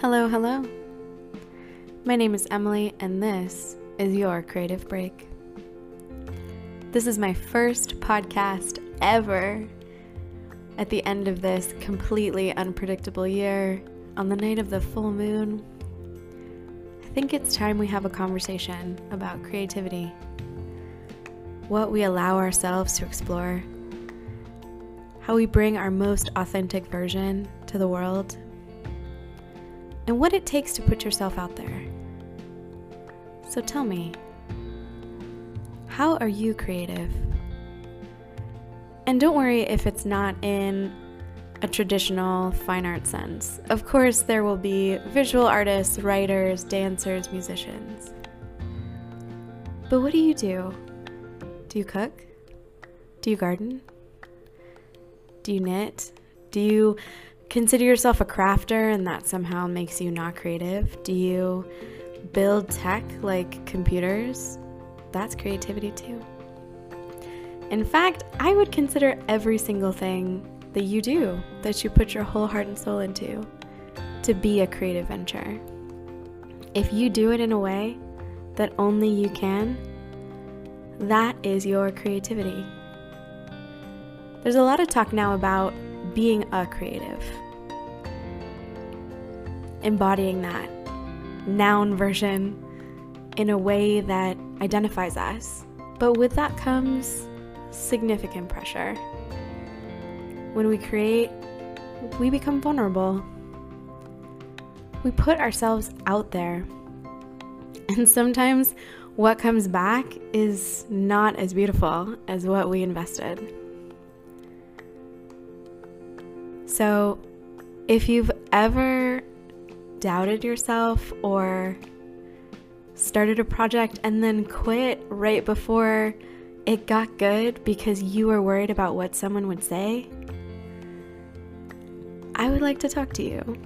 Hello, hello. My name is Emily, and this is your Creative Break. This is my first podcast ever. At the end of this completely unpredictable year, on the night of the full moon, I think it's time we have a conversation about creativity. What we allow ourselves to explore. How we bring our most authentic version to the world. And what it takes to put yourself out there. So tell me, how are you creative? And don't worry if it's not in a traditional fine art sense. Of course, there will be visual artists, writers, dancers, musicians. But what do you do? Do you cook? Do you garden? Do you knit? Do you consider yourself a crafter and that somehow makes you not creative? Do you build tech like computers? That's creativity too. In fact, I would consider every single thing that you do, that you put your whole heart and soul into, to be a creative venture. If you do it in a way that only you can, that is your creativity. There's a lot of talk now about being a creative, embodying that noun version in a way that identifies us. But with that comes significant pressure. When we create, we become vulnerable. We put ourselves out there. And sometimes what comes back is not as beautiful as what we invested. So if you've ever doubted yourself or started a project and then quit right before it got good because you were worried about what someone would say, I would like to talk to you.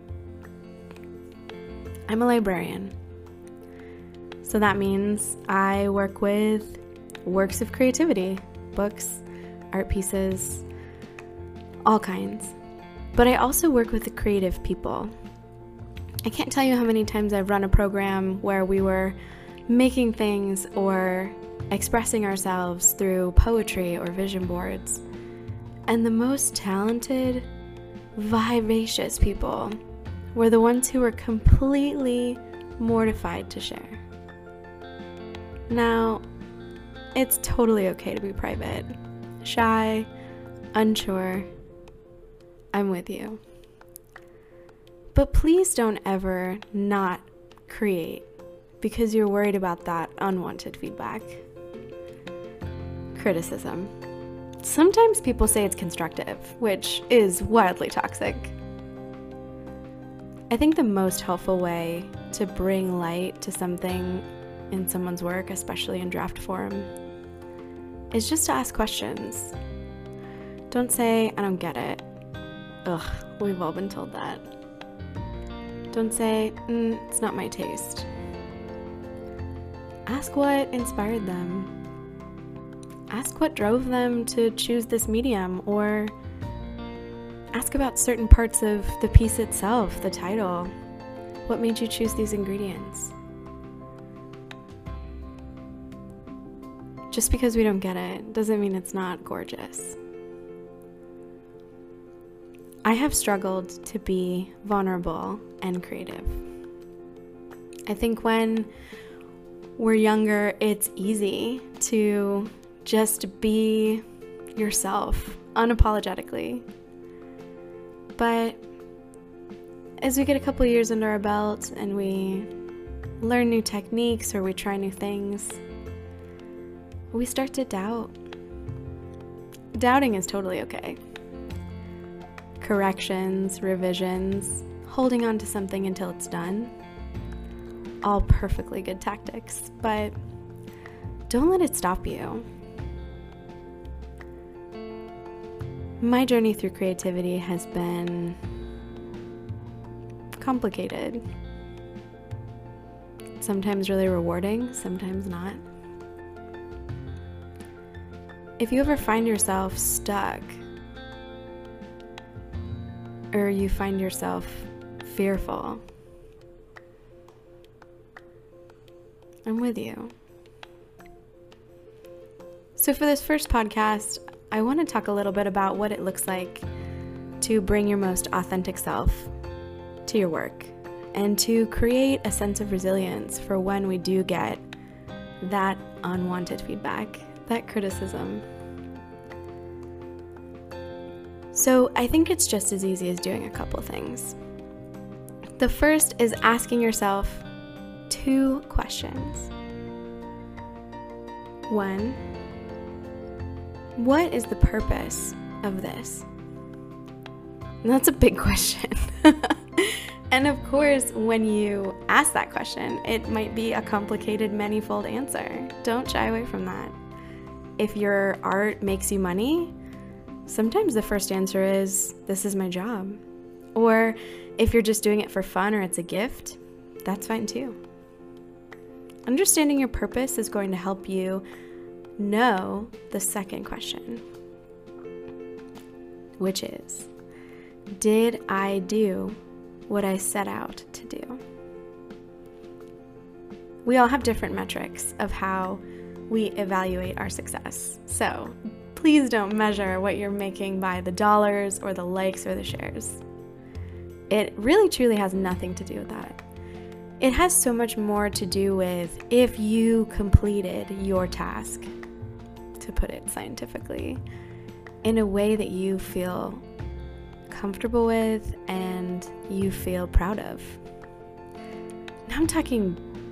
I'm a librarian. So that means I work with works of creativity, books, art pieces, all kinds. But I also work with the creative people. I can't tell you how many times I've run a program where we were making things or expressing ourselves through poetry or vision boards. And the most talented, vivacious people were the ones who were completely mortified to share. Now, it's totally okay to be private, shy, unsure. I'm with you. But please don't ever not create because you're worried about that unwanted feedback. Criticism. Sometimes people say it's constructive, which is wildly toxic. I think the most helpful way to bring light to something in someone's work, especially in draft form, is just to ask questions. Don't say, I don't get it. Ugh, we've all been told that. Don't say, it's not my taste. Ask what inspired them. Ask what drove them to choose this medium, or ask about certain parts of the piece itself, the title. What made you choose these ingredients? Just because we don't get it doesn't mean it's not gorgeous. I have struggled to be vulnerable and creative. I think when we're younger, it's easy to just be yourself unapologetically. But as we get a couple years under our belt and we learn new techniques or we try new things, we start to doubt. Doubting is totally okay. Corrections, revisions, holding on to something until it's done, all perfectly good tactics, but don't let it stop you. My journey through creativity has been complicated. Sometimes really rewarding, sometimes not. If you ever find yourself stuck, or you find yourself fearful. I'm with you. So for this first podcast, I want to talk a little bit about what it looks like to bring your most authentic self to your work and to create a sense of resilience for when we do get that unwanted feedback, that criticism. So I think it's just as easy as doing a couple things. The first is asking yourself 2 questions. 1, what is the purpose of this? And that's a big question. And of course, when you ask that question, it might be a complicated, many-fold answer. Don't shy away from that. If your art makes you money, sometimes the first answer is, this is my job. Or if you're just doing it for fun or it's a gift, that's fine too. Understanding your purpose is going to help you know the second question, which is, did I do what I set out to do? We all have different metrics of how we evaluate our success. So please don't measure what you're making by the dollars or the likes or the shares. It really truly has nothing to do with that. It has so much more to do with if you completed your task, to put it scientifically, in a way that you feel comfortable with and you feel proud of. Now I'm talking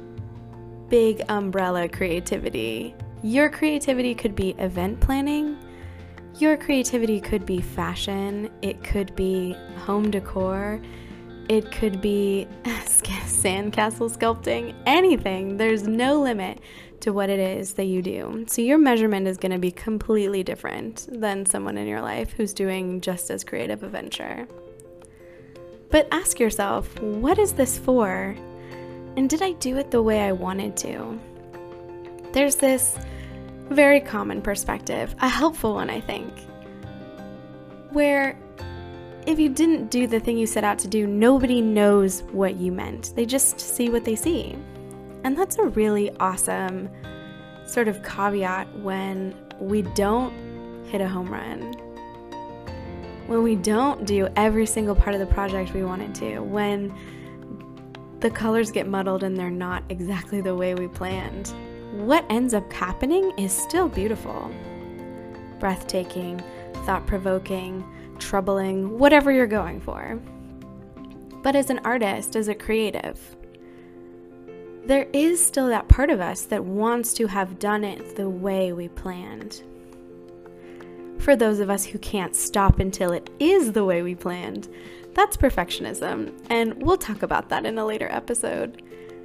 big umbrella creativity. Your creativity could be event planning. Your creativity could be fashion. It could be home decor. It could be sandcastle sculpting. Anything. There's no limit to what it is that you do. So your measurement is going to be completely different than someone in your life who's doing just as creative a venture. But ask yourself, what is this for? And did I do it the way I wanted to? There's this very common perspective, a helpful one, I think, where if you didn't do the thing you set out to do, nobody knows what you meant. They just see what they see. And that's a really awesome sort of caveat when we don't hit a home run, when we don't do every single part of the project we wanted to, when the colors get muddled and they're not exactly the way we planned. What ends up happening is still beautiful, breathtaking, thought-provoking, troubling, whatever you're going for. But as an artist, as a creative, there is still that part of us that wants to have done it the way we planned. For those of us who can't stop until it is the way we planned, that's perfectionism, and we'll talk about that in a later episode.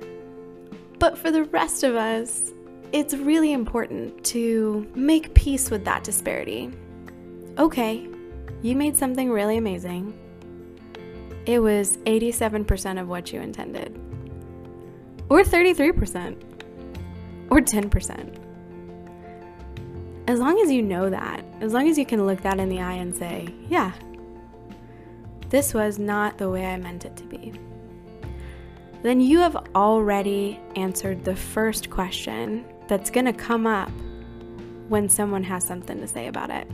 But for the rest of us, it's really important to make peace with that disparity. Okay, you made something really amazing. It was 87% of what you intended. Or 33%. Or 10%. As long as you know that, as long as you can look that in the eye and say, yeah, this was not the way I meant it to be, then you have already answered the first question that's going to come up when someone has something to say about it.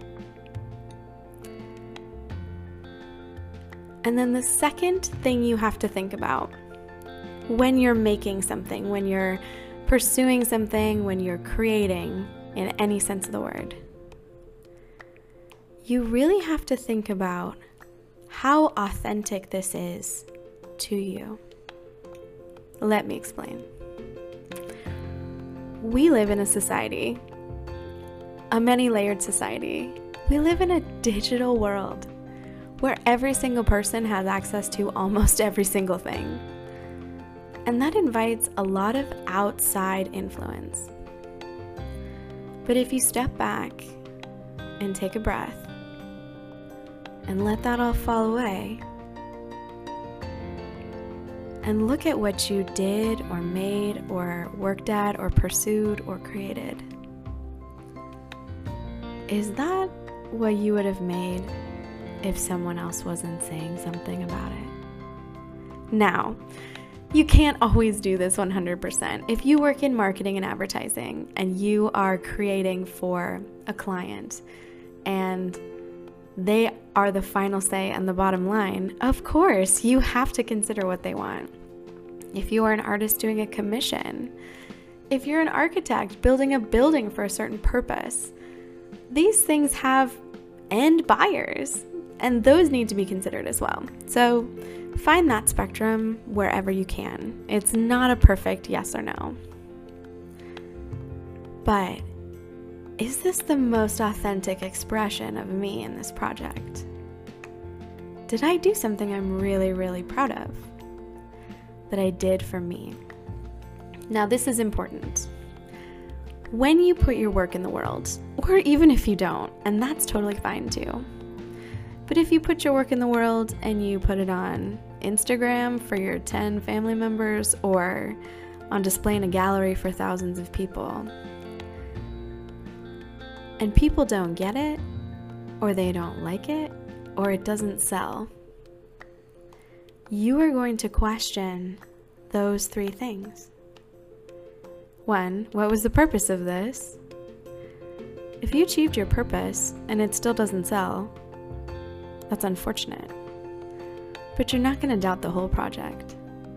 And then the second thing you have to think about when you're making something, when you're pursuing something, when you're creating, in any sense of the word, you really have to think about how authentic this is to you. Let me explain. We live in a society, a many-layered society. We live in a digital world where every single person has access to almost every single thing. And that invites a lot of outside influence. But if you step back and take a breath and let that all fall away and look at what you did or made or worked at or pursued or created, is that what you would have made if someone else wasn't saying something about it? Now, you can't always do this 100%. If you work in marketing and advertising and you are creating for a client and they are the final say and the bottom line, of course, you have to consider what they want. If you are an artist doing a commission, if you're an architect building a building for a certain purpose, these things have end buyers, and those need to be considered as well. So find that spectrum wherever you can. It's not a perfect yes or no. But is this the most authentic expression of me in this project? Did I do something I'm really, really proud of that I did for me? Now, this is important. When you put your work in the world, or even if you don't, and that's totally fine too, but if you put your work in the world and you put it on Instagram for your 10 family members or on display in a gallery for thousands of people, and people don't get it, or they don't like it, or it doesn't sell, you are going to question those three things. 1, what was the purpose of this? If you achieved your purpose and it still doesn't sell, that's unfortunate. But you're not going to doubt the whole project.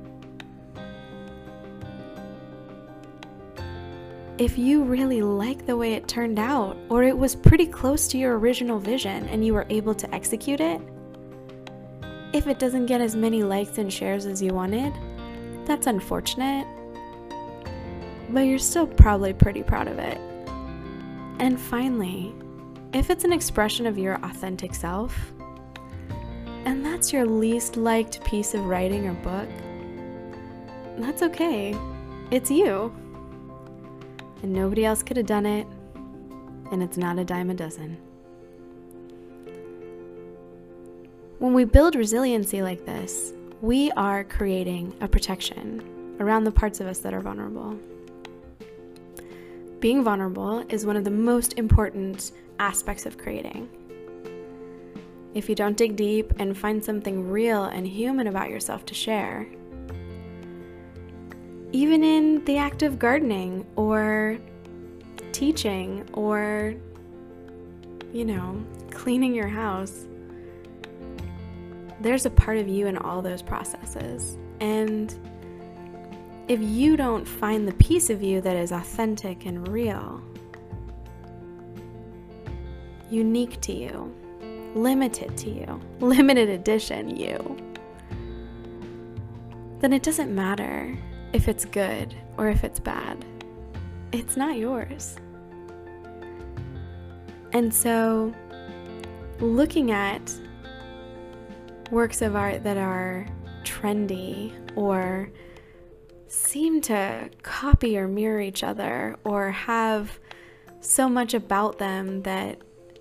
If you really like the way it turned out, or it was pretty close to your original vision and you were able to execute it, if it doesn't get as many likes and shares as you wanted, that's unfortunate, but you're still probably pretty proud of it. And finally, if it's an expression of your authentic self, and that's your least liked piece of writing or book, that's okay. It's you. And nobody else could have done it, and it's not a dime a dozen. When we build resiliency like this, we are creating a protection around the parts of us that are vulnerable. Being vulnerable is one of the most important aspects of creating. If you don't dig deep and find something real and human about yourself to share, even in the act of gardening or teaching or, cleaning your house, there's a part of you in all those processes. And if you don't find the piece of you that is authentic and real, unique to you, limited to you, limited edition you, then it doesn't matter if it's good or if it's bad. It's not yours. And so, looking at works of art that are trendy or seem to copy or mirror each other or have so much about them that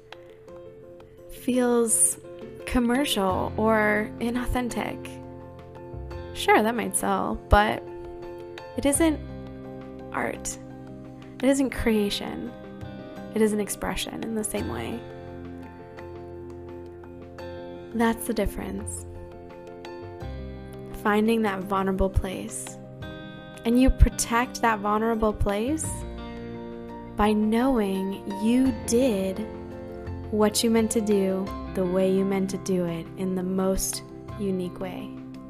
feels commercial or inauthentic. Sure, that might sell, but it isn't art. It isn't creation. It is an expression in the same way. That's the difference. Finding that vulnerable place. And you protect that vulnerable place by knowing you did what you meant to do the way you meant to do it in the most unique way.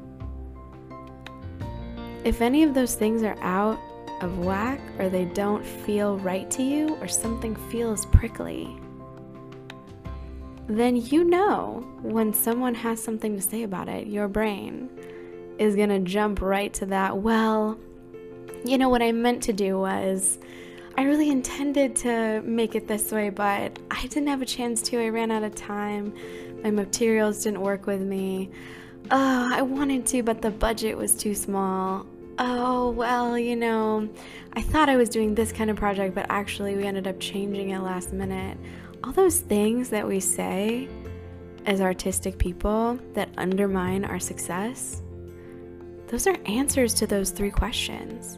If any of those things are out of whack or they don't feel right to you or something feels prickly, then you know when someone has something to say about it, your brain is going to jump right to that, well, what I meant to do was, I really intended to make it this way, but I didn't have a chance to. I ran out of time. My materials didn't work with me. Oh, I wanted to, but the budget was too small. Oh, well, I thought I was doing this kind of project, but actually we ended up changing it last minute. All those things that we say as artistic people that undermine our success, those are answers to those three questions.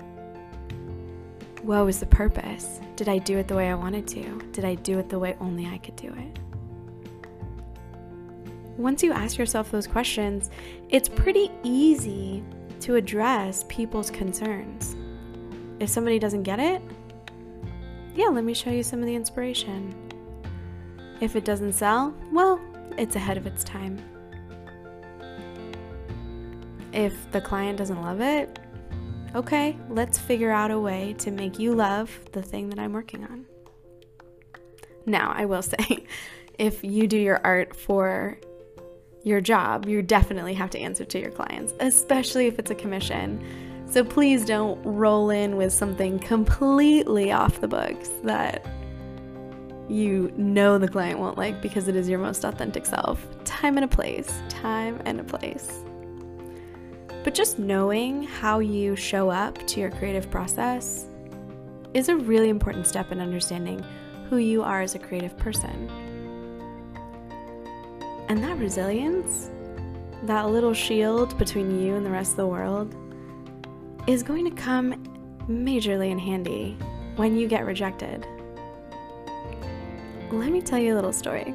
What was the purpose? Did I do it the way I wanted to? Did I do it the way only I could do it? once you ask yourself those questions, it's pretty easy to address people's concerns. If somebody doesn't get it, yeah, let me show you some of the inspiration. If it doesn't sell, well, it's ahead of its time. If the client doesn't love it, okay, let's figure out a way to make you love the thing that I'm working on. Now, I will say, if you do your art for your job, you definitely have to answer to your clients, especially if it's a commission. So please don't roll in with something completely off the books that you know the client won't like because it is your most authentic self. Time and a place. But just knowing how you show up to your creative process is a really important step in understanding who you are as a creative person. And that resilience, that little shield between you and the rest of the world, is going to come majorly in handy when you get rejected. Let me tell you a little story.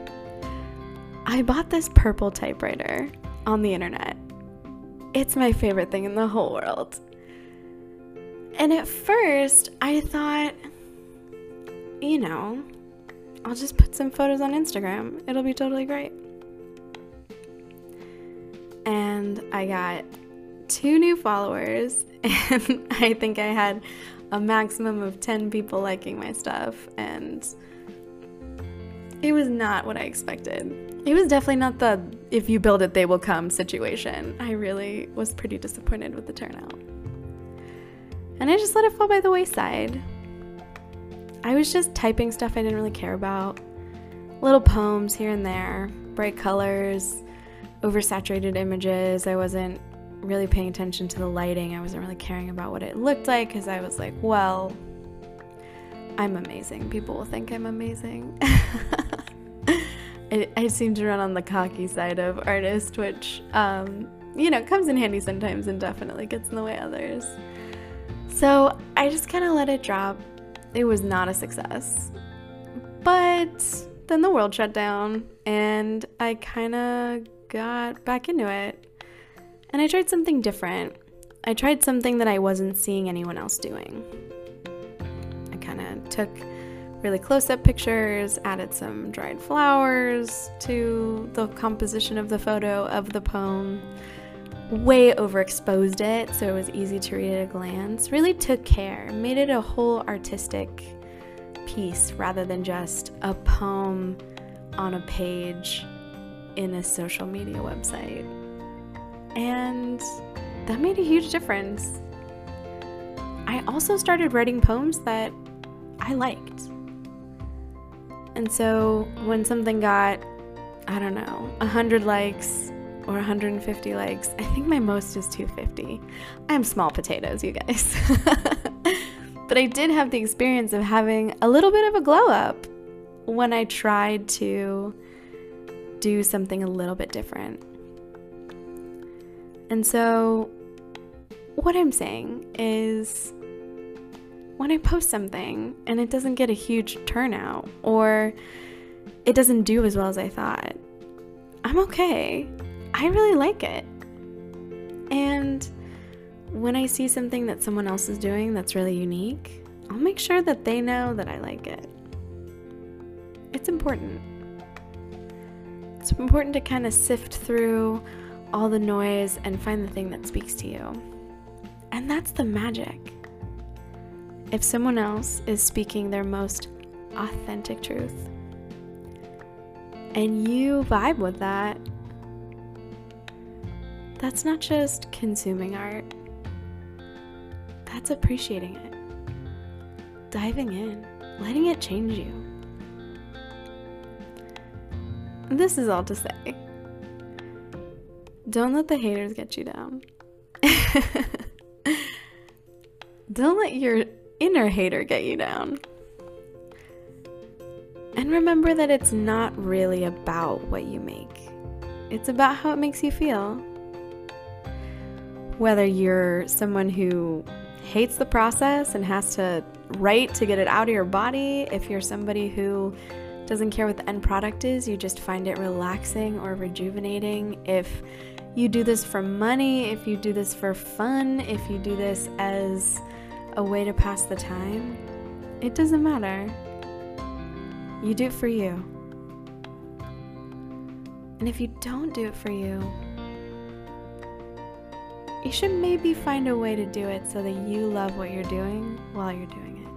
I bought this purple typewriter on the internet. It's my favorite thing in the whole world. And at first, I thought, I'll just put some photos on Instagram. It'll be totally great. And I got 2 new followers, and I think I had a maximum of 10 people liking my stuff, and it was not what I expected. It was definitely not the if you build it, they will come situation. I really was pretty disappointed with the turnout. And I just let it fall by the wayside. I was just typing stuff I didn't really care about. Little poems here and there, bright colors, oversaturated images. I wasn't really paying attention to the lighting. I wasn't really caring about what it looked like because I was like, well, I'm amazing. People will think I'm amazing. I seem to run on the cocky side of artist, which, comes in handy sometimes and definitely gets in the way of others. So I just kind of let it drop. It was not a success. But then the world shut down and I kind of got back into it. And I tried something different. I tried something that I wasn't seeing anyone else doing. I kind of took really close-up pictures, added some dried flowers to the composition of the photo of the poem, way overexposed it so it was easy to read at a glance, really took care, made it a whole artistic piece rather than just a poem on a page in a social media website. And that made a huge difference. I also started writing poems that I liked. And so when something got, 100 likes or 150 likes, I think my most is 250. I am small potatoes, you guys. But I did have the experience of having a little bit of a glow up when I tried to do something a little bit different. And so what I'm saying is, when I post something and it doesn't get a huge turnout or it doesn't do as well as I thought, I'm okay. I really like it. And when I see something that someone else is doing that's really unique, I'll make sure that they know that I like it. It's important. It's important to kind of sift through all the noise and find the thing that speaks to you. And that's the magic. If someone else is speaking their most authentic truth and you vibe with that, that's not just consuming art. That's appreciating it, diving in, letting it change you. This is all to say, don't let the haters get you down. Don't let your inner hater get you down. And remember that it's not really about what you make. It's about how it makes you feel. Whether you're someone who hates the process and has to write to get it out of your body, if you're somebody who doesn't care what the end product is, you just find it relaxing or rejuvenating. If you do this for money, if you do this for fun, if you do this as a way to pass the time, it doesn't matter. You do it for you. And if you don't do it for you, you should maybe find a way to do it so that you love what you're doing while you're doing it.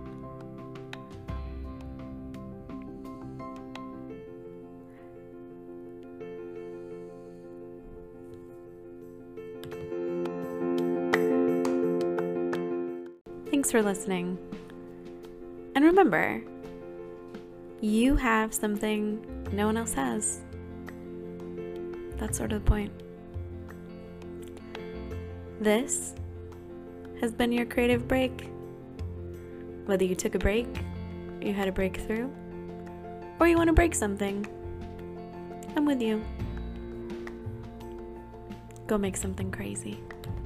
Thanks for listening. And remember, you have something no one else has. That's sort of the point. This has been your creative break. Whether you took a break, you had a breakthrough, or you want to break something, I'm with you. Go make something crazy.